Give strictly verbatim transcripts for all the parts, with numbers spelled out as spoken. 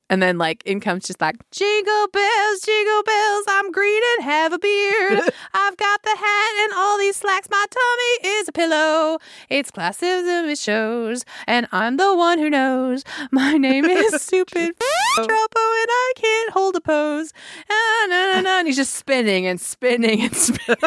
And then, like, in comes just like, jingle bells, jingle bells, I'm green and have a beard. I've got the hat and all these slacks. My tummy is a pillow. It's classism, it shows. And I'm the one who knows. My name is Stupid Druppo and I can't hold a pose. Ah, na, na, na. And he's just spinning and spinning and spinning.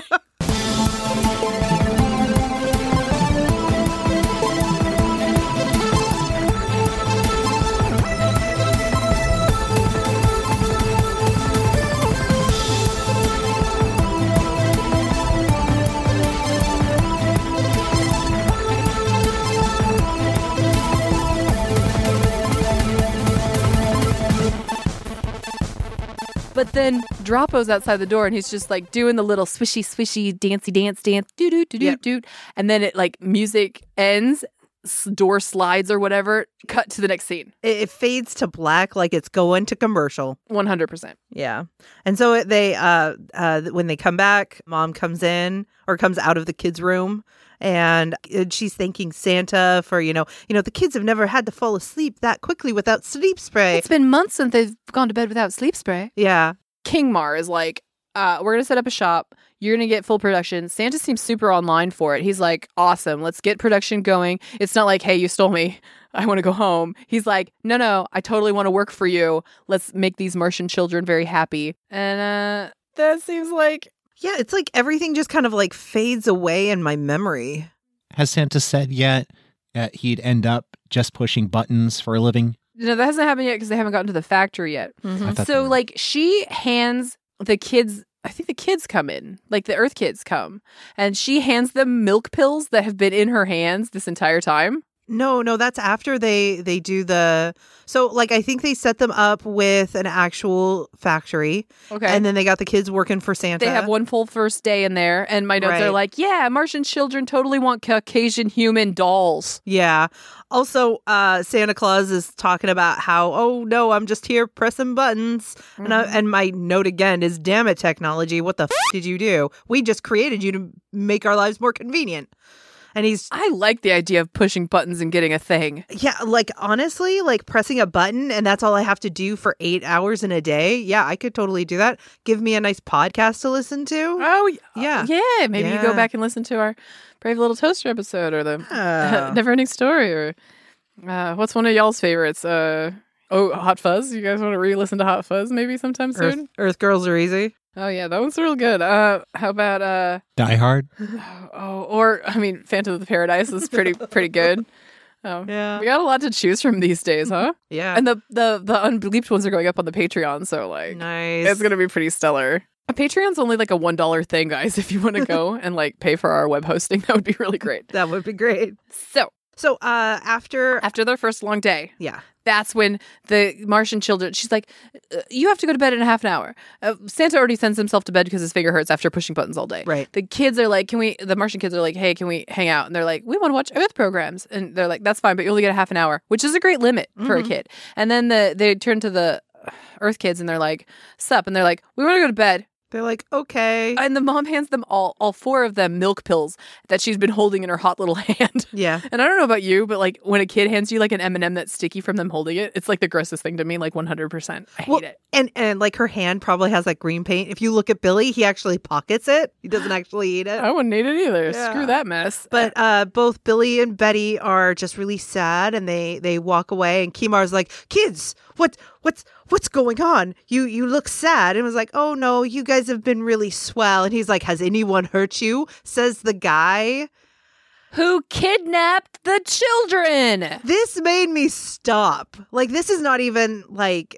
But then Droppo's outside the door and he's just like doing the little swishy, swishy, dancey, dance, dance, doo doo doo doo doo. And then it like music ends, door slides or whatever, cut to the next scene. It, it fades to black like it's going to commercial. one hundred percent. Yeah. And so they, uh, uh, when they come back, mom comes in or comes out of the kids' room. And she's thanking Santa for, you know, you know, the kids have never had to fall asleep that quickly without sleep spray. It's been months since they've gone to bed without sleep spray. Yeah. King Mar is like, uh, we're going to set up a shop. You're going to get full production. Santa seems super online for it. He's like, awesome. Let's get production going. It's not like, hey, you stole me. I want to go home. He's like, no, no, I totally want to work for you. Let's make these Martian children very happy. And uh, that seems like... Yeah, it's like everything just kind of like fades away in my memory. Has Santa said yet that he'd end up just pushing buttons for a living? No, that hasn't happened yet because they haven't gotten to the factory yet. Mm-hmm. So, like, she hands the kids, I think the kids come in, like the Earth kids come, and she hands them milk pills that have been in her hands this entire time. No, no, that's after they, they do the... So, like, I think they set them up with an actual factory. Okay. And then they got the kids working for Santa. They have one full first day in there. And my notes Right. are like, yeah, Martian children totally want Caucasian human dolls. Yeah. Also, uh, Santa Claus is talking about how, oh, no, I'm just here pressing buttons. Mm-hmm. And, I, and my note again is, damn it, technology, what the f*** did you do? We just created you to make our lives more convenient. And he's... I like the idea of pushing buttons and getting a thing. Yeah, like, honestly, like, pressing a button and that's all I have to do for eight hours in a day. Yeah, I could totally do that. Give me a nice podcast to listen to. Oh, yeah. Yeah, maybe yeah. you go back and listen to our Brave Little Toaster episode or the Oh. Never Ending Story or uh, what's one of y'all's favorites? Uh, oh, Hot Fuzz. You guys want to re-listen to Hot Fuzz maybe sometime soon? Earth, Earth Girls Are Easy. Oh, yeah, that one's real good. Uh, how about... Uh, Die Hard? oh, or, I mean, Phantom of the Paradise is pretty pretty good. Oh, Yeah. We got a lot to choose from these days, huh? Yeah. And the, the, the unbleeped ones are going up on the Patreon, so, like, Nice. it's going to be pretty stellar. A Patreon's only, like, a one dollar thing, guys. If you want to go and, like, pay for our web hosting, that would be really great. That would be great. So, So, uh, after... after their first long day... Yeah. That's when the Martian children, she's like, you have to go to bed in a half an hour. Uh, Santa already sends himself to bed because his finger hurts after pushing buttons all day. Right. The kids are like, can we, the Martian kids are like, hey, can we hang out? And they're like, we want to watch Earth programs. And they're like, that's fine, but you only get a half an hour, which is a great limit for Mm-hmm. a kid. And then the they turn to the Earth kids and they're like, sup? And they're like, we want to go to bed. They're like, okay. And the mom hands them all, all four of them milk pills that she's been holding in her hot little hand. Yeah. And I don't know about you, but like when a kid hands you like an M and M that's sticky from them holding it, it's like the grossest thing to me, like one hundred percent. I hate Well, it. And, and like her hand probably has like green paint. If you look at Billy, he actually pockets it. He doesn't actually eat it. I wouldn't eat it either. Yeah. Screw that mess. But uh, both Billy and Betty are just really sad, and they, they walk away. And Kimar's like, "Kids, what what's what's going on? You you look sad." And it was like, "Oh no, you guys have been really swell." And he's like, "Has anyone hurt you?" Says the guy Who kidnapped the children? This made me stop. Like, this is not even like.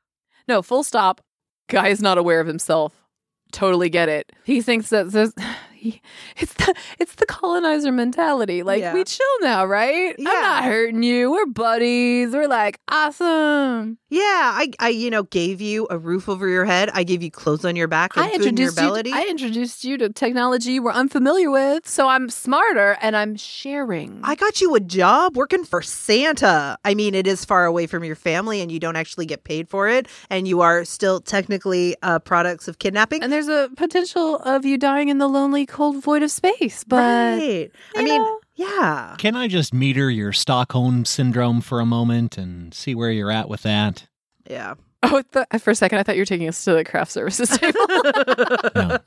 No, full stop. Guy is not aware of himself. Totally get it. He thinks that this, he, it's the it's the colonizer mentality. Like, Yeah. we chill now, right? Yeah. I'm not hurting you. We're buddies. We're like, awesome. Yeah, I, I, you know, gave you a roof over your head. I gave you clothes on your back and I food in your introduced you. belly. I introduced you to technology you were unfamiliar with, so I'm smarter and I'm sharing. I got you a job working for Santa. I mean, it is far away from your family and you don't actually get paid for it. And you are still technically uh, products of kidnapping. And there's a potential of you dying in the lonely, cold void of space. But right. I you mean, know. yeah. Can I just meter your Stockholm syndrome for a moment and see where you're at with that? Yeah. Oh, th- for a second, I thought you were taking us to the craft services table. No.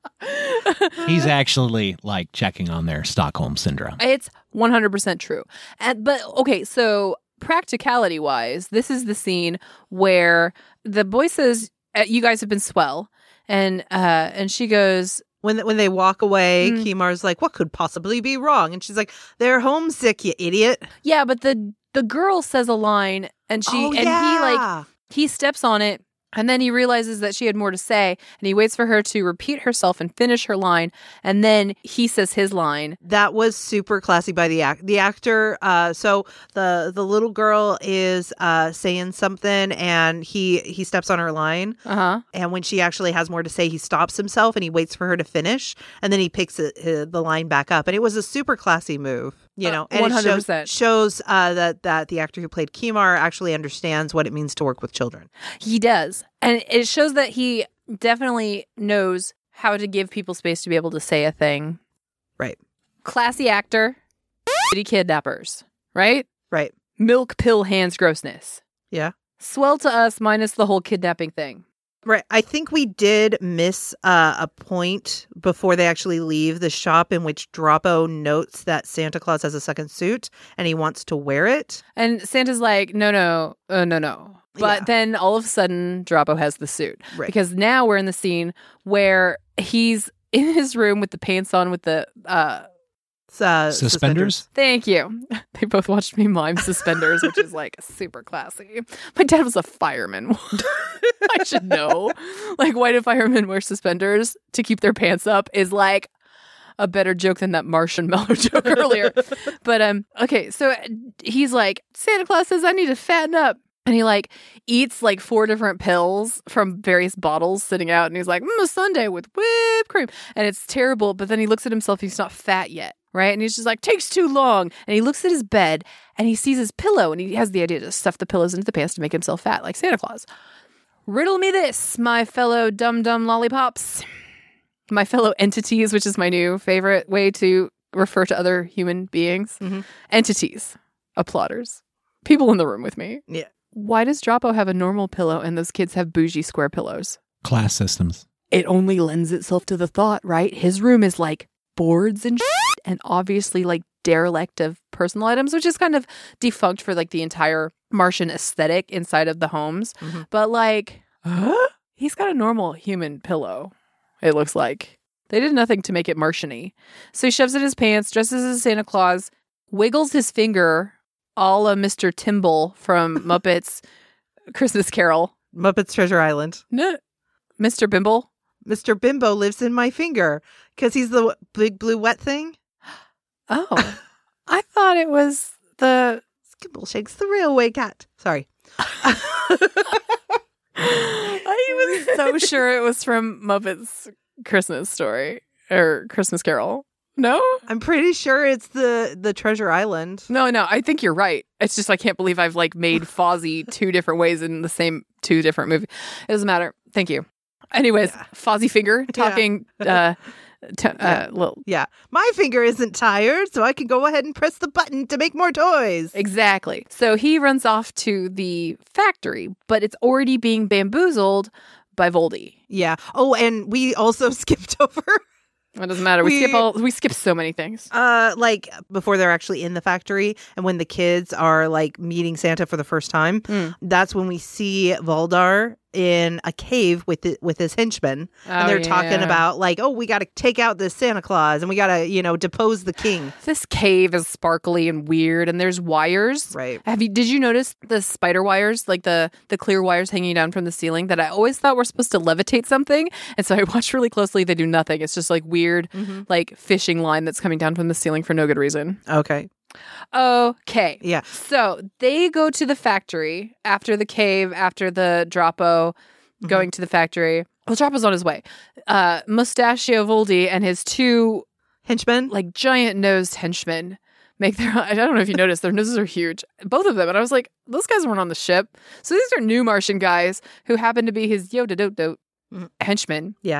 He's actually like checking on their Stockholm syndrome. It's one hundred percent true. And, but okay, so practicality wise, this is the scene where the boy says, uh, you guys have been swell. And uh, and she goes, When when they walk away, Mm. Kimar's like, what could possibly be wrong? And she's like, they're homesick, you idiot. yeah, but the the girl says a line and she oh, and yeah. he like he steps on it. And then he realizes that she had more to say, and he waits for her to repeat herself and finish her line, and then he says his line. That was super classy by the act the actor. Uh, so the the little girl is uh, saying something, and he he steps on her line. Uh-huh. And when she actually has more to say, he stops himself and he waits for her to finish, and then he picks it, uh, the line back up. And it was a super classy move, you know. Uh, and one hundred it percent. shows, shows uh, that that the actor who played Kimar actually understands what it means to work with children. He does. And it shows that he definitely knows how to give people space to be able to say a thing. Right. Classy actor, shitty kidnappers, right? Right. Milk pill hands grossness. Yeah. Swell to us minus the whole kidnapping thing. Right. I think we did miss uh, a point before they actually leave the shop in which Droppo notes that Santa Claus has a second suit and he wants to wear it. And Santa's like, no, no, uh, no, no. But Yeah. then all of a sudden, Droppo has the suit. Right. Because now we're in the scene where he's in his room with the pants on with the... uh Uh, Suspenders? Thank you. They both watched me mime suspenders, which is like super classy. My dad was a fireman. I should know. Like, why do firemen wear suspenders to keep their pants up is like a better joke than that Martian Mellow joke earlier. But, um, okay, so he's like, Santa Claus says I need to fatten up. And he like eats like four different pills from various bottles sitting out. And he's like, mm, a sundae with whipped cream. And it's terrible. But then he looks at himself. He's not fat yet. Right. And he's just like, takes too long. And he looks at his bed and he sees his pillow. And he has the idea to stuff the pillows into the pants to make himself fat like Santa Claus. Riddle me this, my fellow dum-dum lollipops. My fellow entities, which is my new favorite way to refer to other human beings. Mm-hmm. Entities. Applauders. People in the room with me. Yeah. Why does Droppo have a normal pillow and those kids have bougie square pillows? Class systems. It only lends itself to the thought, right? His room is like boards and shit, and obviously like derelict of personal items, which is kind of defunct for like the entire Martian aesthetic inside of the homes. Mm-hmm. But like, huh? He's got a normal human pillow, it looks like. They did nothing to make it Martian-y. So he shoves it in his pants, dresses as Santa Claus, wiggles his finger a la Mister Timble from Muppets Christmas Carol. Muppets Treasure Island. No, Mister Bimble. Mister Bimbo lives in my finger because he's the w- big blue wet thing. Oh, I thought it was the... Skimble Shakes the railway cat. Sorry. I was so sure it was from Muppets Christmas Story or Christmas Carol. No? I'm pretty sure it's the, the Treasure Island. No, no, I think you're right. It's just I can't believe I've like made Fozzie two different ways in the same two different movies. It doesn't matter. Thank you. Anyways, Yeah. Fozzie Finger talking uh, t- uh, Yeah. little... Yeah. My finger isn't tired, so I can go ahead and press the button to make more toys. Exactly. So he runs off to the factory, but it's already being bamboozled by Voldy. Yeah. Oh, and we also skipped over... It doesn't matter. We, We- skip all. We skip so many things. Uh, like before they're actually in the factory, and when the kids are like meeting Santa for the first time, Mm. that's when we see Valdar in a cave with the, with his henchmen, Oh, and they're talking yeah. about like, oh, we got to take out this Santa Claus, and we got to you know depose the king. This cave is sparkly and weird, and there's wires. Right. Have you? Did you notice the spider wires, like the the clear wires hanging down from the ceiling, that I always thought were supposed to levitate something? And so I watched really closely. They do nothing. It's just like weird, Mhm. like fishing line that's coming down from the ceiling for no good reason. Okay. Okay. Yeah. So they go to the factory after the cave, after the Droppo going to the factory. Well, Droppo's on his way. Uh, Mustachio Voldy and his two Henchmen. like giant nosed henchmen make their... I don't know if you noticed, their noses are huge. Both of them. And I was like, those guys weren't on the ship. So these are new Martian guys who happen to be his Yoda-dote-dote Mhm. henchmen. Yeah.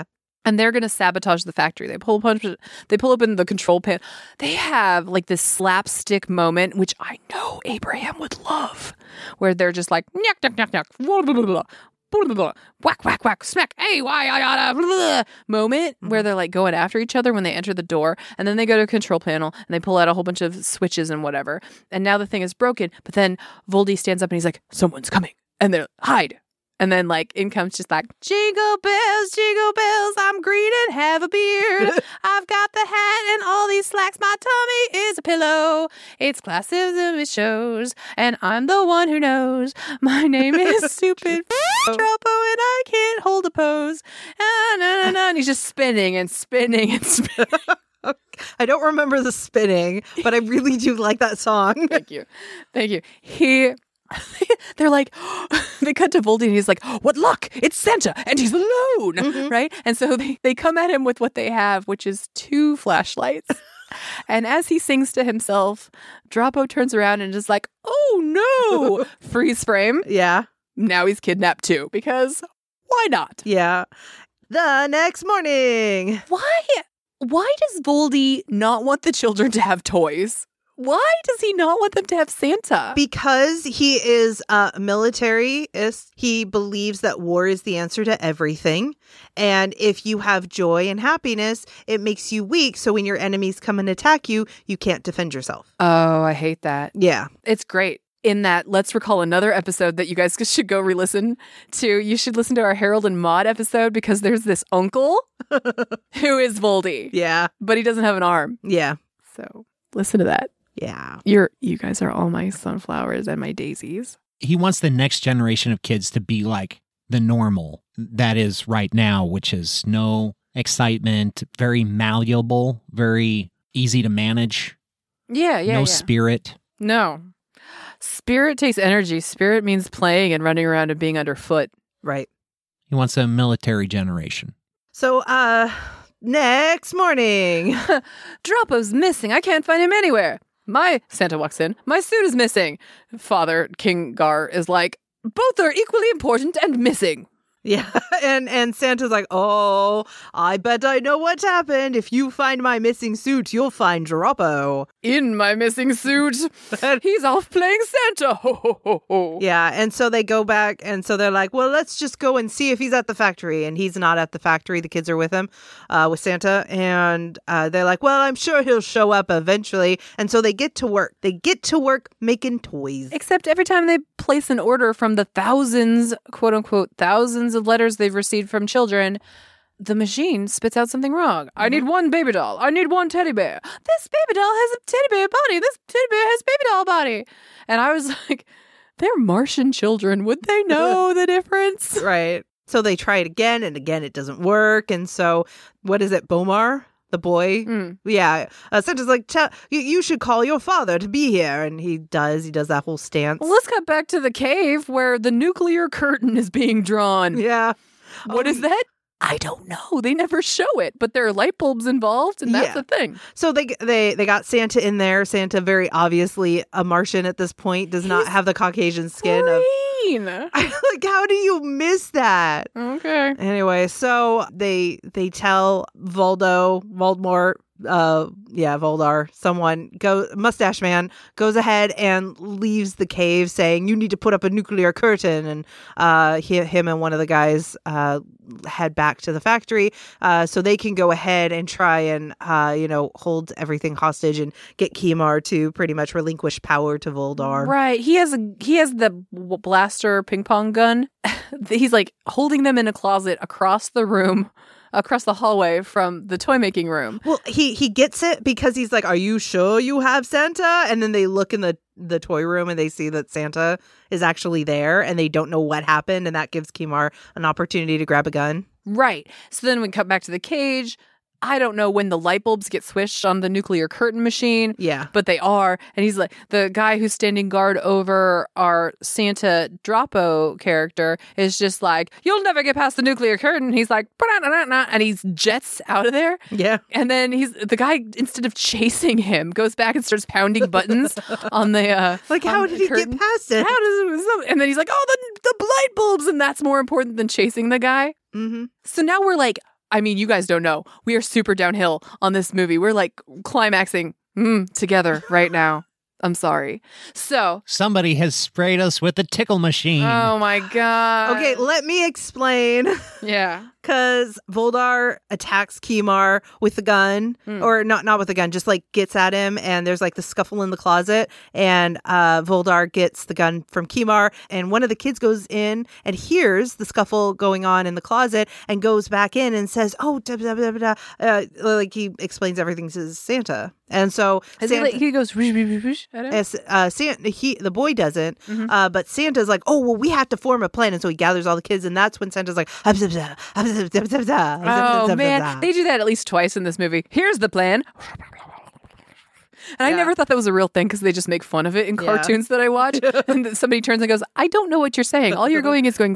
And they're going to sabotage the factory. They pull a bunch of, they pull open the control panel. They have like this slapstick moment, which I know Abraham would love, where they're just like, nyuk, nyuk, nyuk, nyuk, blah, blah, blah, blah, blah, blah, whack, whack, whack, smack, hey, why, I gotta, blah, moment where they're like going after each other when they enter the door. And then they go to a control panel and they pull out a whole bunch of switches and whatever. And now the thing is broken. But then Voldy stands up and he's like, someone's coming. And they're hide. And then, like, in comes just like, jingle bells, jingle bells, I'm green and have a beard. I've got the hat and all these slacks. My tummy is a pillow. It's classism, it shows. And I'm the one who knows. My name is Stupid Tropo and I can't hold a pose. Ah, na, na, na. And he's just spinning and spinning and spinning. I don't remember the spinning, but I really do like that song. Thank you. Thank you. He... They're like, they cut to Voldy and he's like, what luck? It's Santa and he's alone, mm-hmm. right? And so they, they come at him with what they have, which is two flashlights. And as he sings to himself, Droppo turns around and is like, oh no, freeze frame. Yeah. Now he's kidnapped too, because why not? Yeah. The next morning. Why? Why does Voldy not want the children to have toys? Why does he not want them to have Santa? Because he is uh, militarist. He believes that war is the answer to everything. And if you have joy and happiness, it makes you weak. So when your enemies come and attack you, you can't defend yourself. Oh, I hate that. Yeah. It's great. In that, let's recall another episode that you guys should go re-listen to. You should listen to our Harold and Maude episode because there's this uncle who is Voldy. Yeah. But he doesn't have an arm. Yeah. So listen to that. Yeah. You're you guys are all my sunflowers and my daisies. He wants the next generation of kids to be like the normal that is right now, which is no excitement, very malleable, very easy to manage. Yeah, yeah, No yeah. spirit. No. Spirit takes energy. Spirit means playing and running around and being underfoot. Right. He wants a military generation. So, uh, next morning. Droppo's missing. I can't find him anywhere. My Santa walks in. My suit is missing. Father King Gar is like, both are equally important and missing. Yeah. And and Santa's like, oh, I bet I know what happened. If you find my missing suit, you'll find Droppo. In my missing suit. He's off playing Santa. Ho, ho, ho, ho. Yeah. And so they go back. And so they're like, well, let's just go and see if he's at the factory. And he's not at the factory. The kids are with him, uh, with Santa. And uh, they're like, well, I'm sure he'll show up eventually. And so they get to work. They get to work making toys. Except every time they place an order from the thousands, quote unquote, thousands of letters they've received from children, the machine spits out something wrong. I need one baby doll. I need one teddy bear. This baby doll has a teddy bear body. This teddy bear has baby doll body. And I was like, they're Martian children. Would they know the difference? Right. So they try it again and again. It doesn't work. And so what is it? Bomar? The boy? Mm. Yeah. Uh, Santa's like, Tell, you, you should call your father to be here. And he does. He does that whole stance. Well, let's cut back to the cave where the nuclear curtain is being drawn. Yeah. What um, is that? I don't know. They never show it, but there are light bulbs involved, and that's Yeah. the thing. So they they they got Santa in there. Santa, very obviously a Martian at this point, does not He's have the Caucasian skin of. Green. Like, how do you miss that? Okay. Anyway, so they they tell Voldo, Voldemort, uh, yeah, Voldar, someone go mustache man goes ahead and leaves the cave, saying you need to put up a nuclear curtain, and uh, he, him and one of the guys uh head back to the factory, uh, so they can go ahead and try and uh, you know hold everything hostage and get Kimar to pretty much relinquish power to Voldar. Right. He has a he has the w- blaster ping pong gun. He's like holding them in a closet across the room, across the hallway from the toy making room. Well, he he gets it because he's like, "Are you sure you have Santa?" And then they look in the the toy room and they see that Santa is actually there, and they don't know what happened, and that gives Kimar an opportunity to grab a gun. Right. So then we cut back to the cage. I don't know when the light bulbs get switched on the nuclear curtain machine. Yeah. But they are. And he's like, the guy who's standing guard over our Santa Droppo character is just like, you'll never get past the nuclear curtain. He's like, "Ba-da-da-da-da," and he jets out of there. Yeah. And then he's the guy, instead of chasing him, goes back and starts pounding buttons on the uh Like, on how the did he curtain. get past it? How does it? And then he's like, oh, the the light bulbs, and that's more important than chasing the guy. Mm-hmm. So now we're like, I mean, you guys don't know. We are super downhill on this movie. We're like climaxing mm, together right now. I'm sorry. So somebody has sprayed us with the tickle machine. Oh my god. Okay, let me explain. Yeah. Because Voldar attacks Kimar with the gun, Mm. or not not with the gun, just like gets at him, and there's like the scuffle in the closet, and uh, Voldar gets the gun from Kimar, and one of the kids goes in and hears the scuffle going on in the closet and goes back in and says, "Oh, da, da, da, da, da." Uh, like he explains everything to Santa, and so Is he, Santa, like, he goes whoosh, whoosh, whoosh at him? as, uh, Santa, he the boy doesn't, Mhm. uh, but Santa's like, "Oh, well, we have to form a plan," and so he gathers all the kids, and that's when Santa's like, "Oh Oh man, they do that at least twice in this movie. Here's the plan. And I Yeah. never thought that was a real thing because they just make fun of it in Yeah. cartoons that I watch. And then somebody turns and goes, I don't know what you're saying. All you're going is going.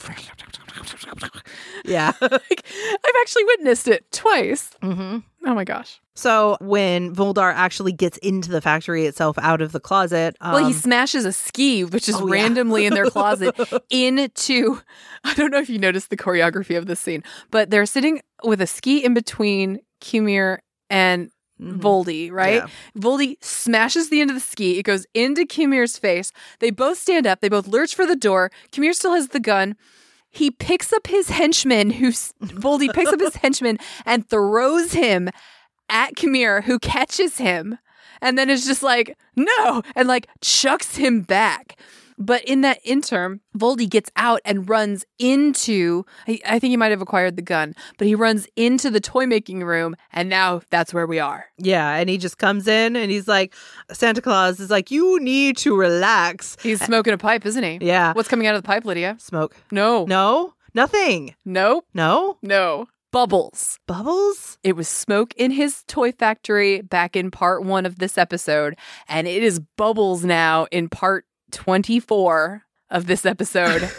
yeah. Like, I've actually witnessed it twice. Mm-hmm. Oh my gosh. So when Voldar actually gets into the factory itself out of the closet, um, Well, he smashes a ski, which is oh, yeah. randomly in their closet, into. I don't know if you noticed the choreography of this scene, but they're sitting with a ski in between Kumir and mhm. Voldy, right? Yeah. Voldy smashes the end of the ski. It goes into Kumir's face. They both stand up. They both lurch for the door. Kumir still has the gun. He picks up his henchman, who's Voldy picks up his henchman and throws him at Kumir, who catches him and then is just like, no, and like chucks him back. But in that interim, Voldy gets out and runs into, I, I think he might have acquired the gun, but he runs into the toy making room, and now that's where we are. Yeah, and he just comes in and he's like, Santa Claus is like, you need to relax. He's smoking a pipe, isn't he? Yeah. What's coming out of the pipe, Lydia? Smoke. No. No, nothing. Nope. No No. Bubbles. bubbles. It was smoke in his toy factory back in part one of this episode, and it is bubbles now in part twenty-four of this episode.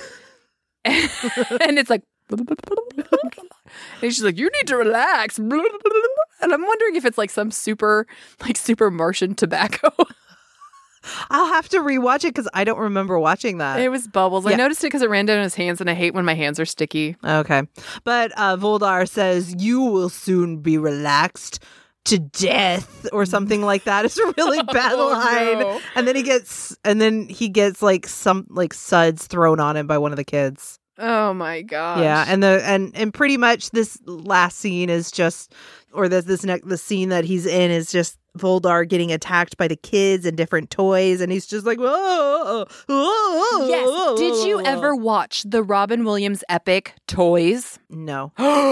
And it's like, and she's like, you need to relax. And I'm wondering if it's like some super, like super Martian tobacco. I'll have to rewatch it because I don't remember watching that. It was bubbles. I Yeah. noticed it because it ran down his hands, and I hate when my hands are sticky. Okay. But uh, Voldar says, you will soon be relaxed to death or something like that. It's a really bad Oh, line. no. And then he gets, and then he gets like some like suds thrown on him by one of the kids. Oh my gosh. Yeah. And the, and, and pretty much this last scene is just, or this, this next, the scene that he's in is just Voldar getting attacked by the kids and different toys. And he's just like, whoa, whoa, Yes. Did you ever watch the Robin Williams epic Toys? No.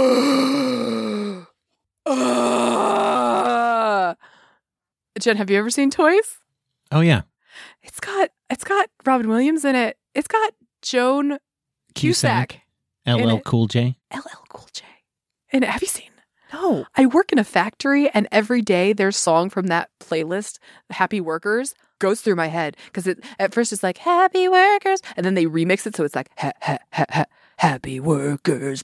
Uh, Jen, have you ever seen Toys? Oh, yeah. It's got it's got Robin Williams in it. It's got Joan Cusack. L in L it. Cool J. L L Cool J. And have you seen? No. I work in a factory, and every day their song from that playlist, Happy Workers, goes through my head because it at first it's like Happy Workers, and then they remix it so it's like ha ha ha ha Happy Workers.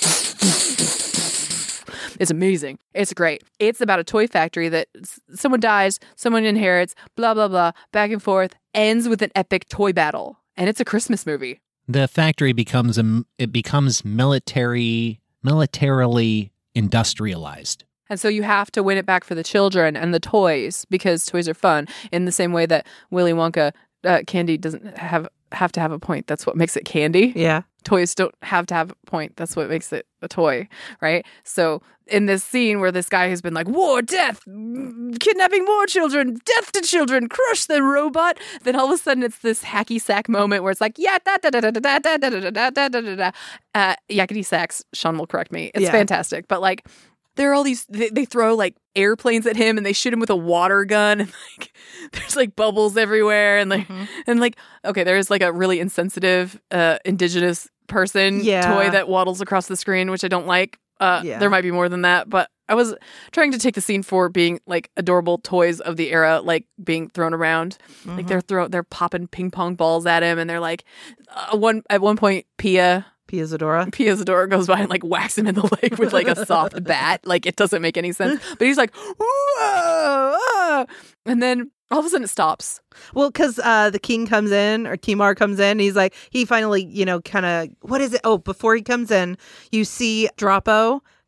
It's amazing. It's great. It's about a toy factory that s- someone dies, someone inherits, blah blah blah, back and forth, ends with an epic toy battle, and it's a Christmas movie. The factory becomes a, it becomes military, militarily industrialized. And so you have to win it back for the children and the toys because toys are fun. In the same way that Willy Wonka uh, candy doesn't have have to have a point. That's what makes it candy. Yeah. Toys don't have to have a point. That's what makes it a toy, right? So in this scene where this guy has been like, war, death, mm, kidnapping more children, death to children, crush the robot, then all of a sudden it's this hacky sack moment where it's like, yeah, da da da da da da da da da da da da da da. Uh, yakety sacks. Sean will correct me. It's Yeah. fantastic, but like. There are all these, they, they throw like airplanes at him and they shoot him with a water gun and like there's like bubbles everywhere and like, Mhm. and like, okay, there's like a really insensitive uh, indigenous person Yeah. toy that waddles across the screen, which I don't like. Uh, Yeah. There might be more than that, but I was trying to take the scene for being like adorable toys of the era, like being thrown around. Like Mhm. they're throw, they're popping ping pong balls at him and they're like, uh, one at one point, Pia, Pia Zadora. Pia Zadora goes by and like whacks him in the leg with like a soft bat. Like it doesn't make any sense. But he's like, whoa, ah. And then all of a sudden it stops. Well, because uh, the king comes in, or Kimar comes in, he's like, he finally, you know, kind of, what is it? Oh, before he comes in, you see Drapo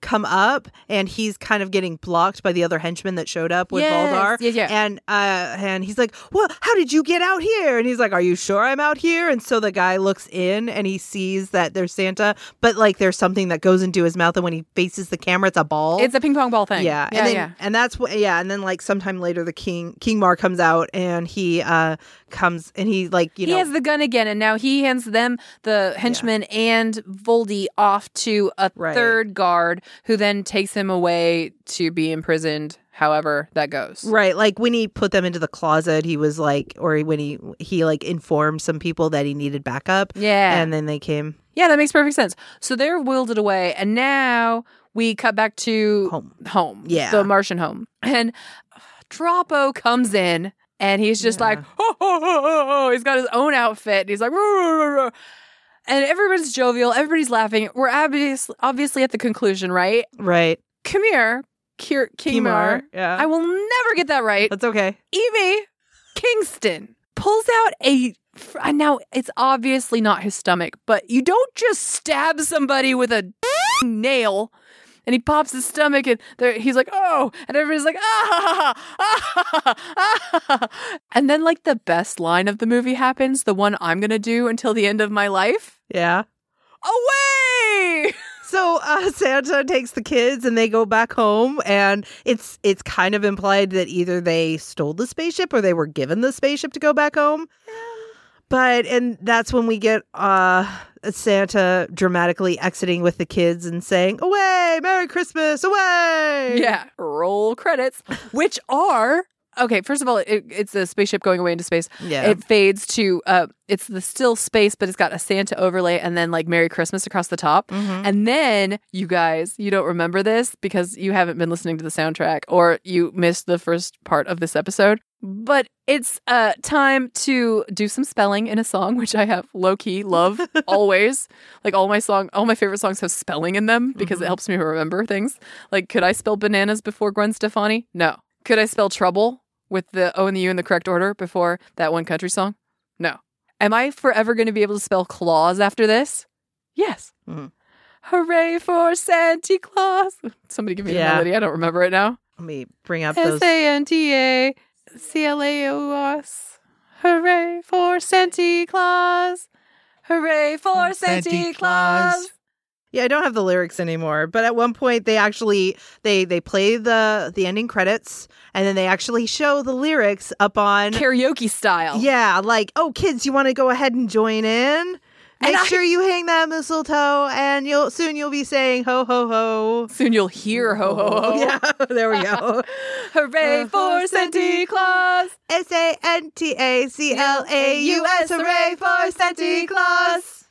come up, and he's kind of getting blocked by the other henchmen that showed up with Yes, Valdar. yeah, yeah. And uh, and he's like, well, how did you get out here? And he's like, are you sure I'm out here? And so the guy looks in and he sees that there's Santa, but like there's something that goes into his mouth, and when he faces the camera, it's a ball. It's a ping pong ball thing. Yeah, yeah, and then, yeah. and that's what. Yeah, and then like sometime later, the king King Mar comes out, and he uh comes and he like you he know has the gun again, and now he hands them, the henchmen and Voldy, off to a Right. third guard, who then takes him away to be imprisoned. However that goes. right, like when he put them into the closet, he was like, or when he he like informed some people that he needed backup. Yeah, And then they came yeah, that makes perfect sense. So they're wielded away, and now we cut back to home. home, Yeah. the Martian home, and Droppo comes in, and he's just Yeah. like, oh, oh, oh, oh, oh. He's got his own outfit, and he's like, "Roo, roo, roo, roo." And everybody's jovial, everybody's laughing. We're obvious, obviously at the conclusion, right? Right. Come here, Kier, King Mar. Yeah. I will never get that right. That's okay. Evie Kingston pulls out a. And now it's obviously not his stomach, but you don't just stab somebody with a nail. And he pops his stomach, and there, he's like, oh, and everybody's like, ah, ah, ah. And then, like, the best line of the movie happens, the one I'm going to do until the end of my life. Yeah. Away! So uh, Santa takes the kids and they go back home, and it's it's kind of implied that either they stole the spaceship or they were given the spaceship to go back home. But and that's when we get uh, Santa dramatically exiting with the kids and saying, "Away, Merry Christmas, away!" Yeah, roll credits, which are okay. First of all, it, it's a spaceship going away into space. Yeah. It fades to uh, it's the still space, but it's got a Santa overlay, and then like Merry Christmas across the top. Mhm. And then you guys, you don't remember this because you haven't been listening to the soundtrack, or you missed the first part of this episode. But it's uh, time to do some spelling in a song, which I have low key love always. Like all my song, all my favorite songs have spelling in them because Mhm. it helps me remember things. Like, could I spell bananas before Gwen Stefani? No. Could I spell trouble with the O and the U in the correct order before that one country song? No. Am I forever going to be able to spell claws after this? Yes. Mhm. Hooray for Santa Claus. Somebody give me Yeah. the melody. I don't remember it now. Let me bring up those. S A N T A C L A O S. Hooray for Santa Claus. Hooray for Santa Santa Claus. Claus. Yeah, I don't have the lyrics anymore, but at one point they actually they they play the the ending credits, and then they actually show the lyrics up on. Karaoke style. Yeah, like, oh, kids, you want to go ahead and join in? Make And I- sure you hang that mistletoe, and you'll soon you'll be saying ho ho ho. Soon you'll hear ho ho ho. Yeah, there we go. Hooray Uh, for Santa Claus. S A N T A C L A U S. Hooray for Santa Claus.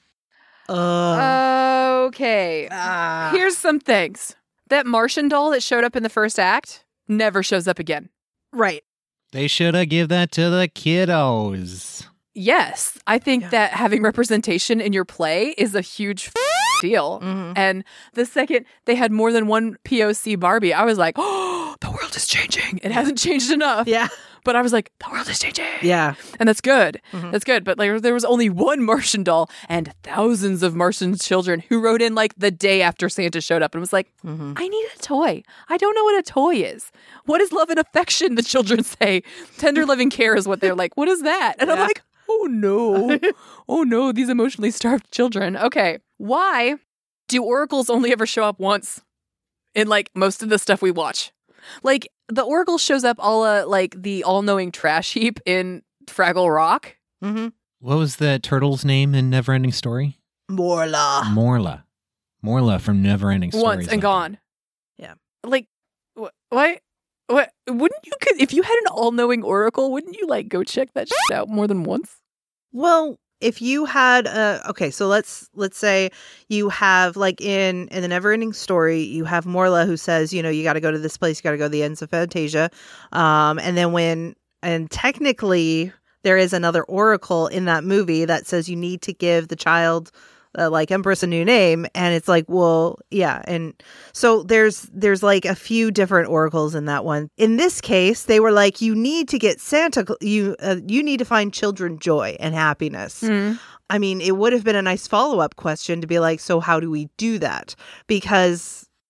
Uh, Okay. ah. Here's some things. That Martian doll that showed up in the first act never shows up again. Right. They should have give that to the kiddos. Yes, I think Yeah. that having representation in your play is a huge f- deal. Mhm. And the second they had more than one P O C Barbie, I was like, oh, the world is changing. It hasn't changed enough. Yeah. But I was like, the world is changing. Yeah. And that's good. Mhm. That's good. But like, there was only one Martian doll and thousands of Martian children who wrote in like the day after Santa showed up and was like, Mhm. I need a toy. I don't know what a toy is. What is love and affection? The children say. Tender loving care is what they're like. What is that? And I'm Yeah. like, oh no. Oh no, these emotionally starved children. Okay. Why do oracles only ever show up once in like most of the stuff we watch? Like the oracle shows up all uh, like the all-knowing trash heap in Fraggle Rock. Mm-hmm. What was the turtle's name in Neverending Story? Morla. Morla. Morla from Neverending Story. Once and gone. Yeah. Like, wh- what? What? Wouldn't you, could, if you had an all-knowing oracle, wouldn't you, like, go check that shit out more than once? Well, if you had a okay, so let's let's say you have like in in the Neverending Story, you have Morla who says, you know, you got to go to this place, you got to go to the ends of Fantasia, um, and then when and technically there is another oracle in that movie that says you need to give the child uh, like Empress a new name, and it's like, well, yeah, and so there's there's like a few different oracles in that one. In this case, they were like, you need to get Santa, you uh, you need to find children joy and happiness. I mean, it would have been a nice follow up question to be like, so how do we do that? Because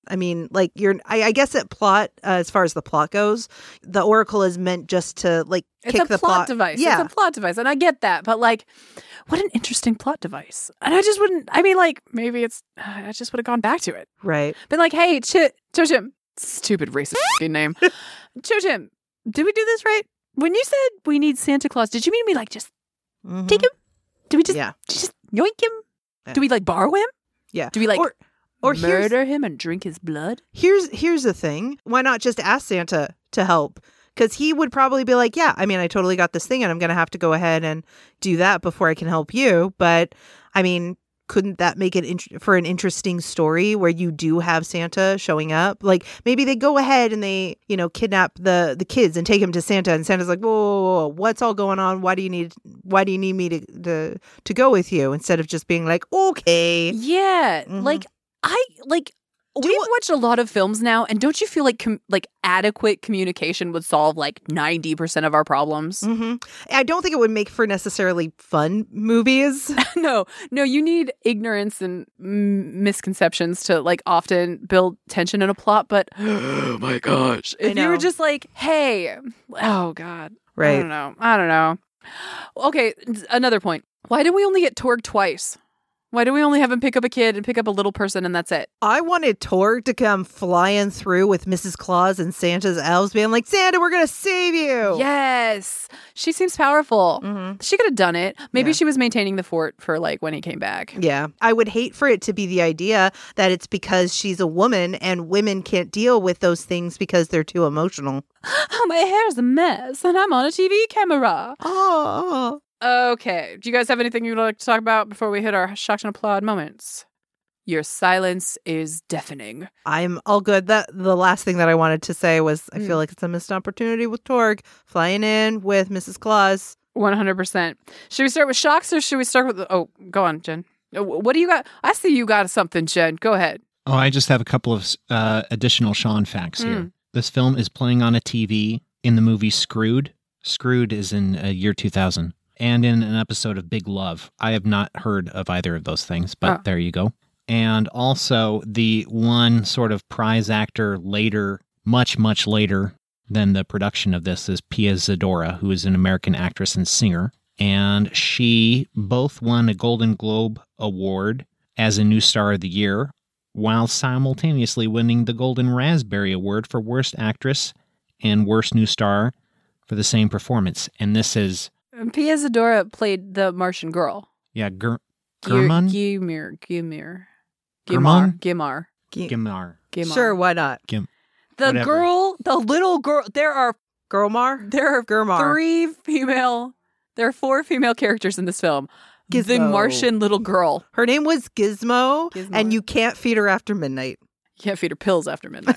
I mean, like you're, I, I guess at plot, uh, as far as the plot goes, the Oracle is meant just to like It's kick a the plot, plot device. Yeah. It's a plot device. And I get that. But like, what an interesting plot device. And I just wouldn't, I mean, like, maybe it's, uh, I just would have gone back to it. Right. Been like, hey, Ch- Cho-Chim, stupid racist f***ing name. Cho-Chim, did we do this right? When you said we need Santa Claus, did you mean we like just Mhm. take him? Do we just, Yeah. just yoink him? Yeah. Do we like borrow him? Yeah. Do we like Or, or here's, murder him and drink his blood? here's, here's the thing. Why not just ask Santa to help? Because he would probably be like, yeah, I mean, I totally got this thing and I'm going to have to go ahead and do that before I can help you. But I mean, couldn't that make it int- for an interesting story where you do have Santa showing up? Like maybe they go ahead and they, you know, kidnap the, the kids and take him to Santa, and Santa's like, whoa, whoa, whoa, whoa, what's all going on? Why do you need, why do you need me to, to, to go with you? Instead of just being like, okay. Yeah. Mhm. Like, I, like, we've watched a lot of films now, and don't you feel like com- like adequate communication would solve like ninety percent of our problems? hmm I don't think it would make for necessarily fun movies. no, no, you need ignorance and mm, misconceptions to like often build tension in a plot. But oh my gosh, I if you were know. just like, hey, oh god, I Right. don't know, I don't know. Okay, another point. Why did we only get Torg twice? Why do we only have him pick up a kid and pick up a little person and that's it? I wanted Torg to come flying through with Missus Claus and Santa's elves being like, Santa, we're going to save you. Yes. She seems powerful. Mhm. She could have done it. Maybe Yeah. she was maintaining the fort for like when he came back. Yeah. I would hate for it to be the idea that it's because she's a woman and women can't deal with those things because they're too emotional. Oh, my hair's a mess and I'm on a T V camera. Oh. Okay. Do you guys have anything you'd like to talk about before we hit our shocked and applaud moments? Your silence is deafening. I'm all good. That the last thing that I wanted to say was I Mm. feel like it's a missed opportunity with Torg flying in with Missus Claus. one hundred percent. Should we start with shocks or should we start with... Oh, go on, Jen. Uh, What do you got? I see you got something, Jen. Go ahead. Oh, I just have a couple of uh, additional Sean facts here. Mm. This film is playing on a T V in the movie Screwed. Screwed is in uh, year two thousand. And in an episode of Big Love. I have not heard of either of those things, but Oh. there you go. And also the one sort of prize actor later, much, much later than the production of this is Pia Zadora, who is an American actress and singer. And she both won a Golden Globe Award as a new star of the year, while simultaneously winning the Golden Raspberry Award for Worst Actress and Worst New Star for the same performance. And this is, Pia Zadora played the Martian girl. yeah, Ger- German? Gimir. Gimir. German? Gimar. G- Gimar. Gimar. Sure, why not? Gim- The whatever. girl, the little girl, there are Girlmar? there are Germar. three female, there are four female characters in this film. The Gizmo. Martian little girl. Her name was Gizmo, Gizmo. and you can't feed her after midnight. You can't feed her pills after midnight.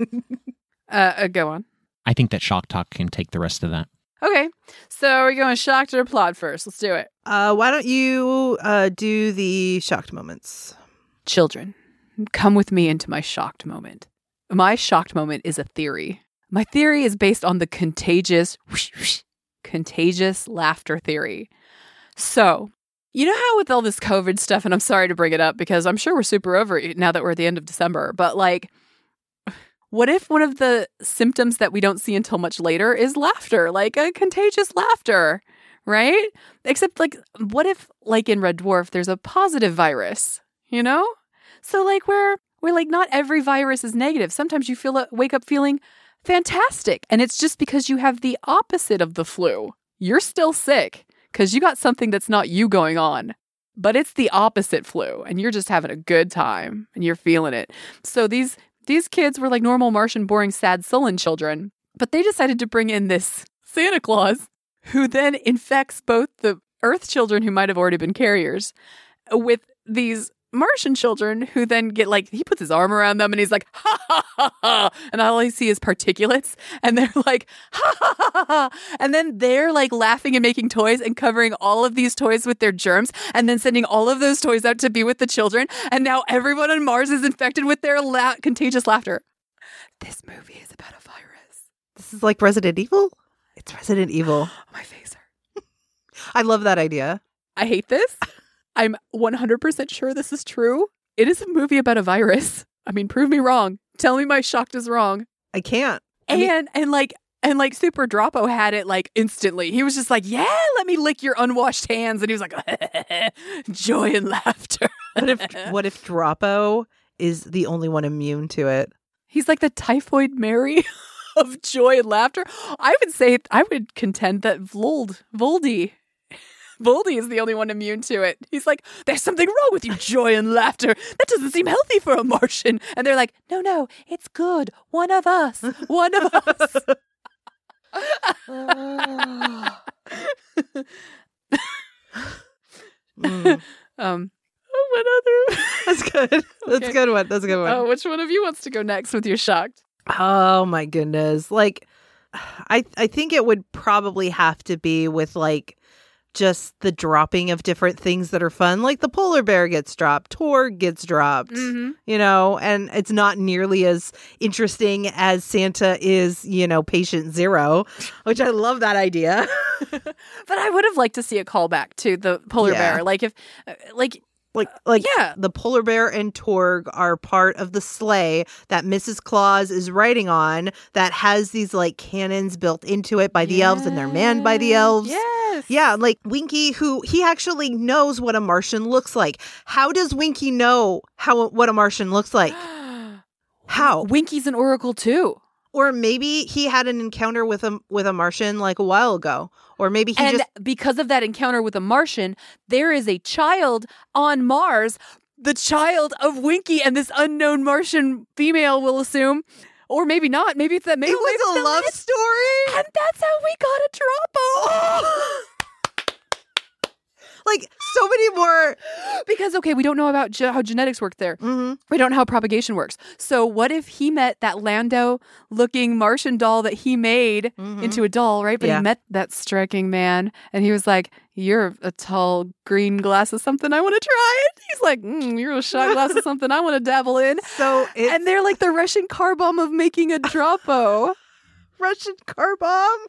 uh, uh, go on. I think that Shock Talk can take the rest of that. Okay, so we're going shocked or applaud first. Let's do it. Uh, why don't you uh, do the shocked moments? Children, come with me into my shocked moment. My shocked moment is a theory. My theory is based on the contagious, whoosh, whoosh, contagious laughter theory. So, you know how with all this COVID stuff, and I'm sorry to bring it up because I'm sure we're super over it now that we're at the end of December, but like, what if one of the symptoms that we don't see until much later is laughter, like a contagious laughter, right? Except like, what if like in Red Dwarf, there's a positive virus, you know? So like we're, we're like, not every virus is negative. Sometimes you feel wake up feeling fantastic. And it's just because you have the opposite of the flu. You're still sick because you got something that's not you going on, but it's the opposite flu and you're just having a good time and you're feeling it. So these These kids were like normal Martian, boring, sad, sullen children, but they decided to bring in this Santa Claus who then infects both the Earth children who might have already been carriers with these Martian children who then get like, he puts his arm around them and he's like, ha ha ha ha. And all I see is particulates and they're like, ha ha ha ha. And then they're like laughing and making toys and covering all of these toys with their germs and then sending all of those toys out to be with the children. And now everyone on Mars is infected with their la- contagious laughter. This movie is about a virus. This is like Resident Evil? It's Resident Evil. My face hurt. I love that idea. I hate this. I'm one hundred percent sure this is true. It is a movie about a virus. I mean, prove me wrong. Tell me my shocked is wrong. I can't. I And mean- and like and like Super Droppo had it like instantly. He was just like, yeah, let me lick your unwashed hands. And he was like, joy and laughter. What if what if Droppo is the only one immune to it? He's like the typhoid Mary of joy and laughter. I would say, I would contend that Vold, Voldy, Voldy is the only one immune to it. He's like, there's something wrong with you, joy and laughter. That doesn't seem healthy for a Martian. And they're like, no, no, it's good. One of us. One of us. Mm. um, what other? That's good. That's Okay. a good one. That's a good one. Oh, which one of you wants to go next with your shocked? Oh my goodness. Like I I think it would probably have to be with like just the dropping of different things that are fun. Like the polar bear gets dropped, Torg gets dropped, Mm-hmm. you know, and it's not nearly as interesting as Santa is, you know, patient zero, which I love that idea. But I would have liked to see a callback to the polar Yeah. bear. Like if, uh, like, Like like yeah. the polar bear and Torg are part of the sleigh that Missus Claus is riding on that has these like cannons built into it by the elves and they're manned by the elves. Yes. Yeah, like Winky, who he actually knows what a Martian looks like. How does Winky know how what a Martian looks like? How? Winky's an oracle too. Or maybe he had an encounter with a with a Martian like a while ago. Or maybe he And just because of that encounter with a Martian, there is a child on Mars, the child of Winky and this unknown Martian female, we'll assume. Or maybe not. Maybe it's that. Maybe it was maybe a love that- story. And that's how we got a Droppo. Like so many more. Because, okay, we don't know about ge- how genetics work there. hmm We don't know how propagation works. So what if he met that Lando-looking Martian doll that he made Mhm. into a doll, right? But Yeah. he met that striking man, and he was like, you're a tall green glass of something I want to try it. He's like, mm, you're a shot glass of something I want to dabble in. So it's And they're like the Russian car bomb of making a Droppo. Russian car bomb.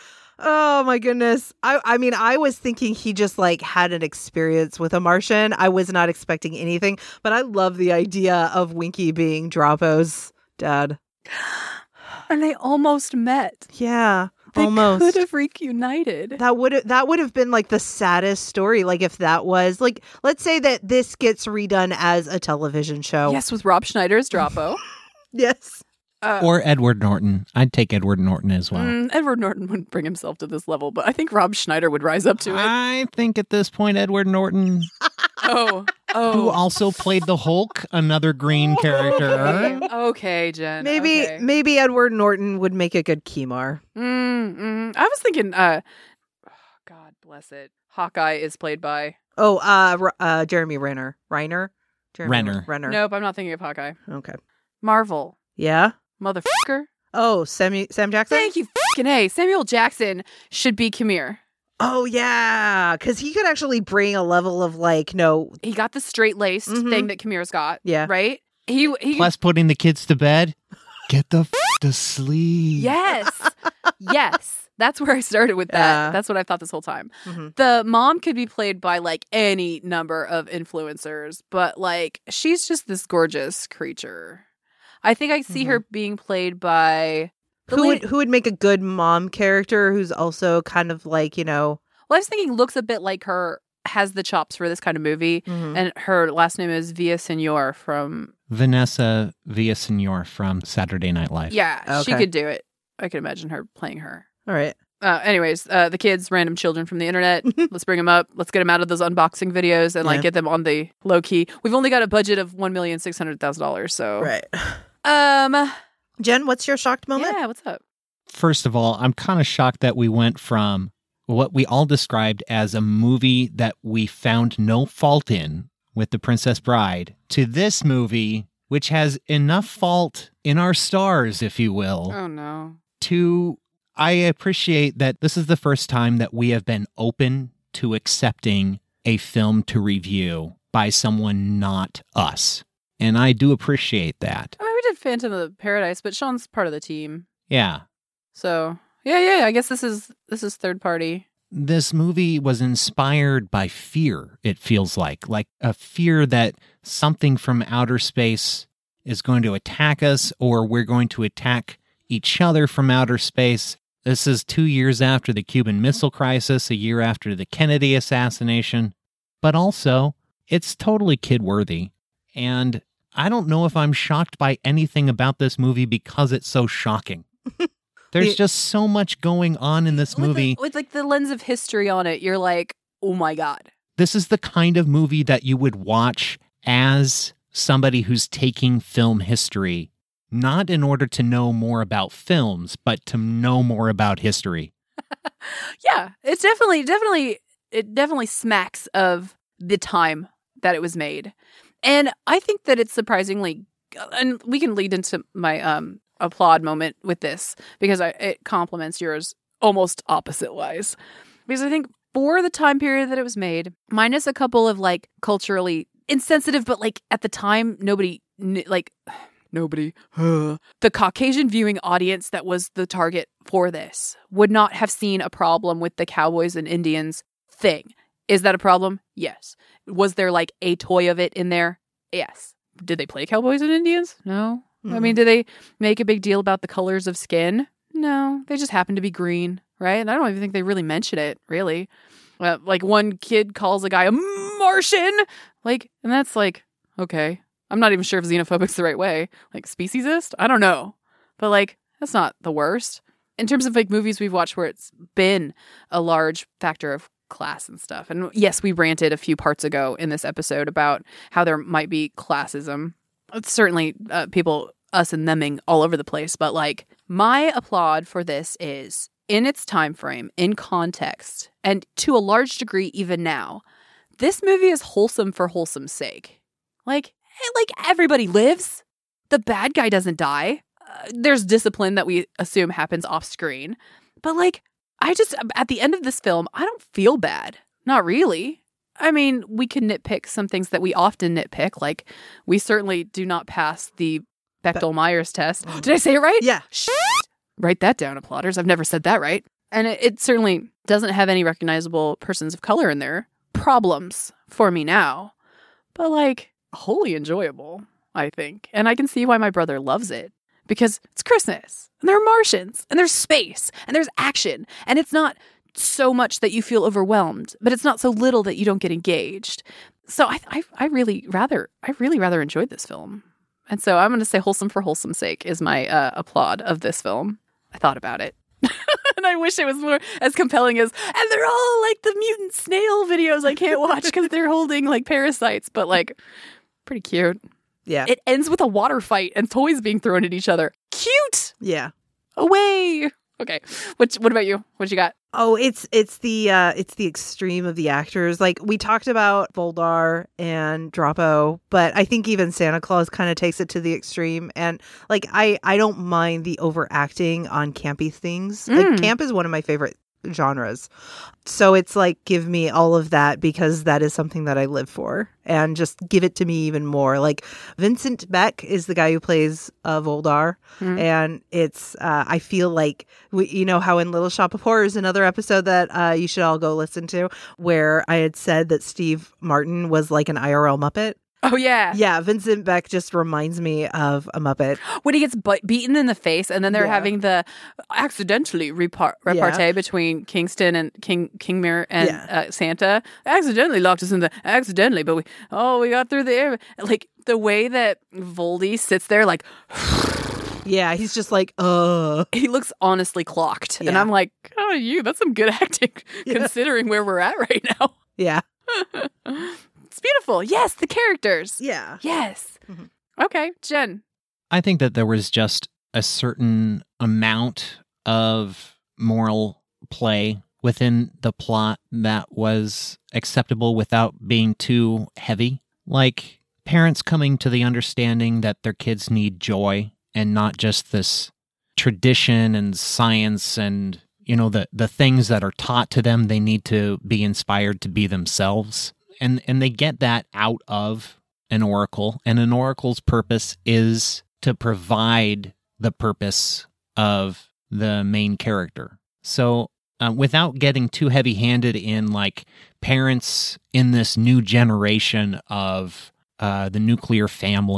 Oh my goodness. I I mean, I was thinking he just like had an experience with a Martian. I was not expecting anything, but I love the idea of Winky being Droppo's dad. And they almost met. Yeah, They almost. could have reunited. That would that would have been like the saddest story. Like if that was like, let's say that this gets redone as a television show. Yes, with Rob Schneider as Droppo. Yes. Uh, Or Edward Norton. I'd take Edward Norton as well. mm, Edward Norton wouldn't bring himself to this level, but I think Rob Schneider would rise up to it. I think at this point, Edward Norton, Oh, who oh. also played the Hulk, another green character. Okay, Jen. Maybe okay. maybe Edward Norton would make a good Kemar. Mm, mm. I was thinking, uh, oh, God bless it. Hawkeye is played by. Oh, uh, R- uh Jeremy Renner. Reiner? Jeremy Renner. Renner. Nope, I'm not thinking of Hawkeye. Okay. Marvel. Yeah. Motherfucker. Oh, Sam Sam Jackson? Thank you, fucking A. Samuel Jackson should be Khmer. Oh yeah, because he could actually bring a level of like no, He got the straight laced Mhm. thing that Khmer's got. Yeah. Right? He, he Plus putting the kids to bed. Get the f- to sleep. Yes. Yes. That's where I started with that. Yeah. That's what I thought this whole time. Mhm. The mom could be played by like any number of influencers, but like she's just this gorgeous creature. I think I see her being played by the who lady- would who would make a good mom character who's also kind of like you know. Well, I was thinking looks a bit like her, has the chops for this kind of movie, Mhm. and her last name is Villaseñor from Vanessa Villaseñor from Saturday Night Live. yeah, she Okay. could do it. I could imagine her playing her. All right. Uh, anyways, uh, the kids, random children from the internet. Let's bring them up. Let's get them out of those unboxing videos and like Yeah. get them on the low key. We've only got a budget of one million six hundred thousand dollars, so Right. um, Jen, what's your shocked moment? yeah. What's up? First of all, I'm kind of shocked that we went from what we all described as a movie that we found no fault in with The Princess Bride to this movie, which has enough fault in our stars, if you will, Oh no. to I appreciate that this is the first time that we have been open to accepting a film to review by someone not us. And I do appreciate that. I mean, we did Phantom of the Paradise, but Sean's part of the team, Yeah. so yeah, yeah. I guess this is this is third party. This movie was inspired by fear, it feels like. Like a fear that something from outer space is going to attack us or we're going to attack each other from outer space. This is two years after the Cuban Missile Crisis, a year after the Kennedy assassination. But also, it's totally kid-worthy. And I don't know if I'm shocked by anything about this movie because it's so shocking. There's just so much going on in this movie. With, the, with like the lens of history on it, you're like, oh my God. This is the kind of movie that you would watch as somebody who's taking film history, not in order to know more about films, but to know more about history. Yeah, it's definitely, definitely, it definitely smacks of the time that it was made. And I think that it's surprisingly, and we can lead into my um, applaud moment with this because I, it complements yours almost opposite wise. Because I think for the time period that it was made, minus a couple of like culturally insensitive, but like at the time, nobody, like, nobody, the Caucasian viewing audience that was the target for this would not have seen a problem with the cowboys and Indians thing. Is that a problem? Yes. Was there like a toy of it in there? Yes. Did they play cowboys and Indians? No. Mm. I mean, did they make a big deal about the colors of skin? No. They just happened to be green, right? And I don't even think they really mention it, really. Uh, like one kid calls a guy a Martian, like, and that's like, okay. I'm not even sure if xenophobic's the right way. Like, speciesist? I don't know. But like, that's not the worst. In terms of like movies we've watched where it's been a large factor of class and stuff. And yes, we ranted a few parts ago in this episode about how there might be classism. It's certainly uh, people, us and theming all over the place. But like, my applaud for this is in its time frame, in context, and to a large degree even now, this movie is wholesome for wholesome's sake. Like, like everybody lives. The bad guy doesn't die. Uh, there's discipline that we assume happens off screen. But like, I just, at the end of this film, I don't feel bad. Not really. I mean, we can nitpick some things that we often nitpick. Like, we certainly do not pass the Bechdel-Myers test. Did I say it right? Yeah. Shh. Write that down, applauders. I've never said that right. And it, it certainly doesn't have any recognizable persons of color in there. Problems for me now. But like, wholly enjoyable, I think. And I can see why my brother loves it. Because it's Christmas, and there are Martians, and there's space, and there's action, and it's not so much that you feel overwhelmed, but it's not so little that you don't get engaged. So I, I, I really rather, I really rather enjoyed this film, and so I'm going to say wholesome for wholesome's sake is my uh, applaud of this film. I thought about it, and I wish it was more as compelling as, and they're all like the mutant snail videos I can't watch because they're holding like parasites, but like pretty cute. Yeah. It ends with a water fight and toys being thrown at each other. Cute. Yeah. Away. Okay. What What about you? What you got? Oh, it's it's the uh, it's the extreme of the actors. Like we talked about Voldar and Drapo, but I think even Santa Claus kind of takes it to the extreme. And like I I don't mind the overacting on campy things. Mm. Like camp is one of my favorite genres. So it's like, give me all of that because that is something that I live for, and just give it to me even more. Like Vincent Beck is the guy who plays uh, Voldar, mm. and it's uh, I feel like we, you know how in Little Shop of Horrors, another episode that uh, you should all go listen to, where I had said that Steve Martin was like an I R L Muppet. Oh, yeah. Yeah, Vincent Beck just reminds me of a Muppet. When he gets bu- beaten in the face, and then they're yeah. having the accidentally repar- repartee yeah. between Kingston and King Kingmere and yeah. uh, Santa. Accidentally locked us in the... Accidentally, but we... Oh, we got through the air. Like, the way that Voldy sits there, like... Yeah, he's just like, uh... He looks honestly clocked. Yeah. And I'm like, oh, you, that's some good acting, yeah. considering where we're at right now. Yeah. It's beautiful. Yes, the characters. Yeah. Yes. Mm-hmm. Okay, Jen. I think that there was just a certain amount of moral play within the plot that was acceptable without being too heavy. Like parents coming to the understanding that their kids need joy and not just this tradition and science and, you know, the, the things that are taught to them. They need to be inspired to be themselves. And and they get that out of an oracle. And an oracle's purpose is to provide the purpose of the main character. So uh, without getting too heavy-handed in like parents in this new generation of uh, the nuclear family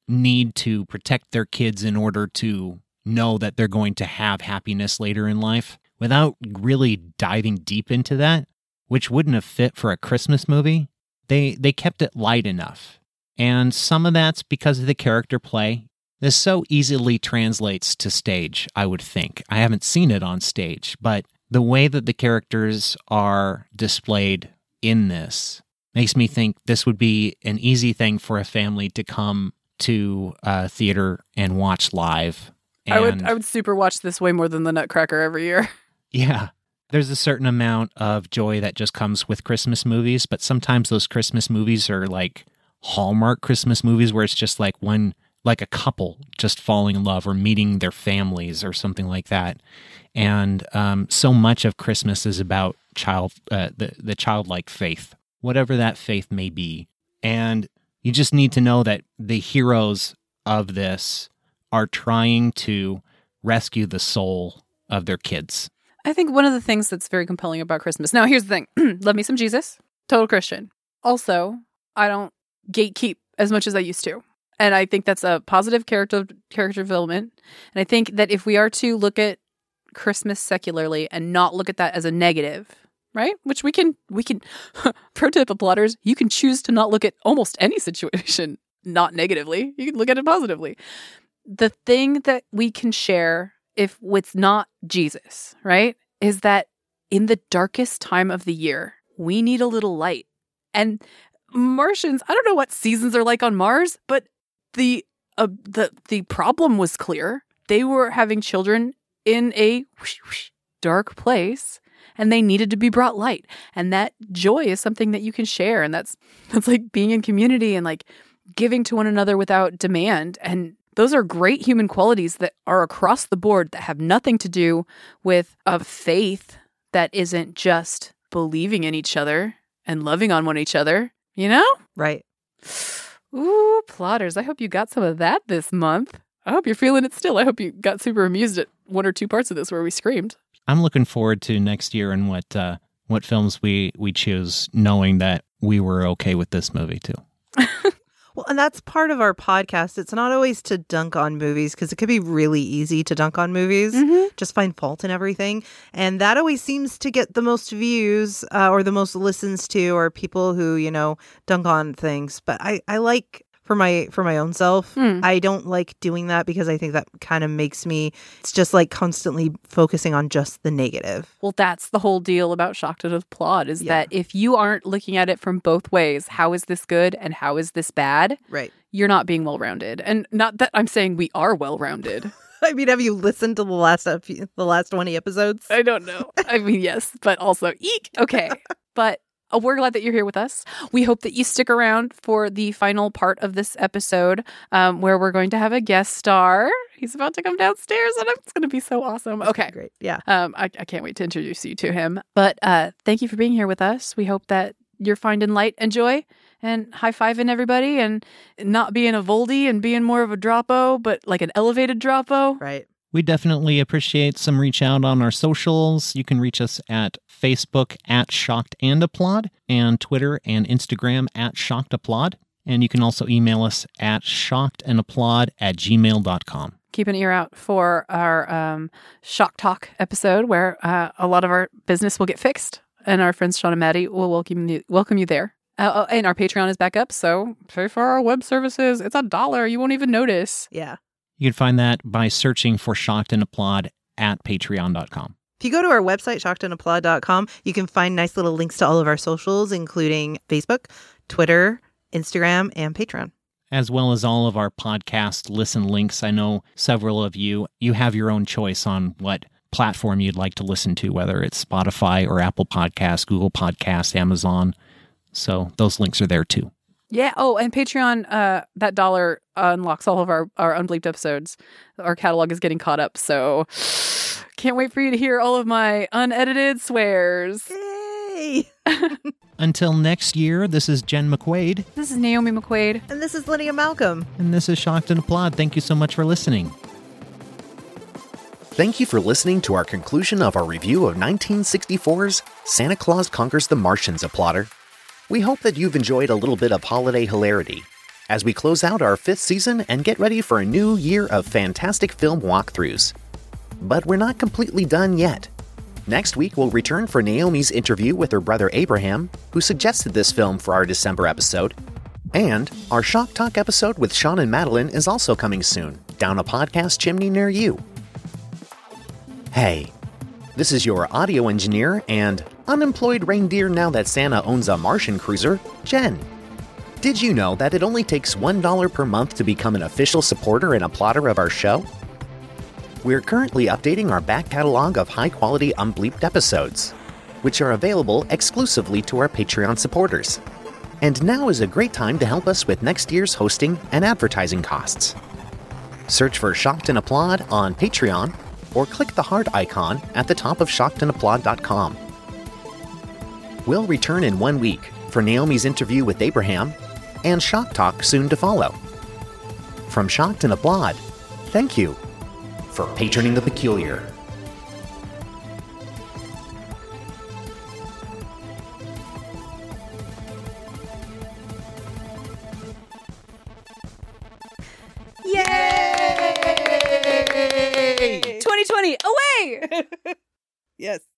need to protect their kids in order to know that they're going to have happiness later in life without really diving deep into that, which wouldn't have fit for a Christmas movie. They they kept it light enough. And some of that's because of the character play. This so easily translates to stage, I would think. I haven't seen it on stage, but the way that the characters are displayed in this makes me think this would be an easy thing for a family to come to a theater and watch live. And I would I would super watch this way more than the Nutcracker every year. Yeah. There's a certain amount of joy that just comes with Christmas movies, but sometimes those Christmas movies are like Hallmark Christmas movies where it's just like one, like a couple just falling in love or meeting their families or something like that. And um, so much of Christmas is about child, uh, the, the childlike faith, whatever that faith may be. And you just need to know that the heroes of this are trying to rescue the soul of their kids. I think one of the things that's very compelling about Christmas. Now, here's the thing. Love me some Jesus. Total Christian. Also, I don't gatekeep as much as I used to. And I think that's a positive character character development. And I think that if we are to look at Christmas secularly and not look at that as a negative, right? Which we can, we can, pro tip applauders, you can choose to not look at almost any situation not negatively. You can look at it positively. The thing that we can share, if it's not Jesus, right, is that in the darkest time of the year, we need a little light. And Martians, I don't know what seasons are like on Mars, but the uh, the the problem was clear. They were having children in a whoosh, whoosh, dark place, and they needed to be brought light. And that joy is something that you can share, and that's that's like being in community and like giving to one another without demand. And those are great human qualities that are across the board that have nothing to do with a faith that isn't just believing in each other and loving on one each other, you know? Right. Ooh, plotters. I hope you got some of that this month. I hope you're feeling it still. I hope you got super amused at one or two parts of this where we screamed. I'm looking forward to next year and what uh, what films we, we choose, knowing that we were okay with this movie too. Well, and that's part of our podcast. It's not always to dunk on movies because it could be really easy to dunk on movies, mm-hmm. just find fault in everything. And that always seems to get the most views uh, or the most listens to, or people who, you know, dunk on things. But I, I like... For my for my own self, mm. I don't like doing that because I think that kind of makes me, it's just like constantly focusing on just the negative. Well, that's the whole deal about Shocked and Applaud is yeah. that if you aren't looking at it from both ways, how is this good and how is this bad? Right. You're not being well-rounded. And not that I'm saying we are well-rounded. I mean, have you listened to the last ep- the last twenty episodes? I don't know. I mean, yes, but also, eek. Okay. But Uh, we're glad that you're here with us. We hope that you stick around for the final part of this episode um, where we're going to have a guest star. He's about to come downstairs and it's going to be so awesome. Okay. Great. Yeah. Um, I, I can't wait to introduce you to him. But uh, thank you for being here with us. We hope that you're finding light and joy and high-fiving everybody and not being a Voldy and being more of a Dropo, but like an elevated Dropo. Right. We definitely appreciate some reach out on our socials. You can reach us at Facebook at Shocked and Applaud and Twitter and Instagram at Shocked Applaud. And you can also email us at shockedandapplaud at gmail dot com. Keep an ear out for our um, Shock Talk episode where uh, a lot of our business will get fixed and our friends Sean and Maddie will welcome you, welcome you there. Uh, and our Patreon is back up, so pay for our web services. It's a dollar. You won't even notice. Yeah. You can find that by searching for Shocked and Applaud at patreon dot com. If you go to our website, shocked and applaud dot com, you can find nice little links to all of our socials, including Facebook, Twitter, Instagram, and Patreon. As well as all of our podcast listen links. I know several of you, you have your own choice on what platform you'd like to listen to, whether it's Spotify or Apple Podcasts, Google Podcasts, Amazon. So those links are there too. Yeah. Oh, and Patreon, uh, that dollar unlocks all of our, our unbleeped episodes. Our catalog is getting caught up, so can't wait for you to hear all of my unedited swears. Yay! Until next year, this is Jen McQuaid. This is Naomi McQuaid. And this is Lydia Malcolm. And this is Shocked and Applaud. Thank you so much for listening. Thank you for listening to our conclusion of our review of nineteen sixty-four's Santa Claus Conquers the Martians, Applauder. We hope that you've enjoyed a little bit of holiday hilarity. as we close out our fifth season and get ready for a new year of fantastic film walkthroughs. But we're not completely done yet. Next week, we'll return for Naomi's interview with her brother Abraham, who suggested this film for our December episode. And our Shock Talk episode with Sean and Madeline is also coming soon, down a podcast chimney near you. Hey, this is your audio engineer and unemployed reindeer now that Santa owns a Martian cruiser, Jen. Did you know that it only takes one dollar per month to become an official supporter and applauder of our show? We're currently updating our back catalog of high-quality unbleeped episodes, which are available exclusively to our Patreon supporters. And now is a great time to help us with next year's hosting and advertising costs. Search for Shocked and Applaud on Patreon, or click the heart icon at the top of shocked and applaud dot com. We'll return in one week for Naomi's interview with Abraham, and Shock Talk soon to follow. From Shocked and Applaud, thank you for patroning the peculiar. Yay! twenty twenty, away! Yes.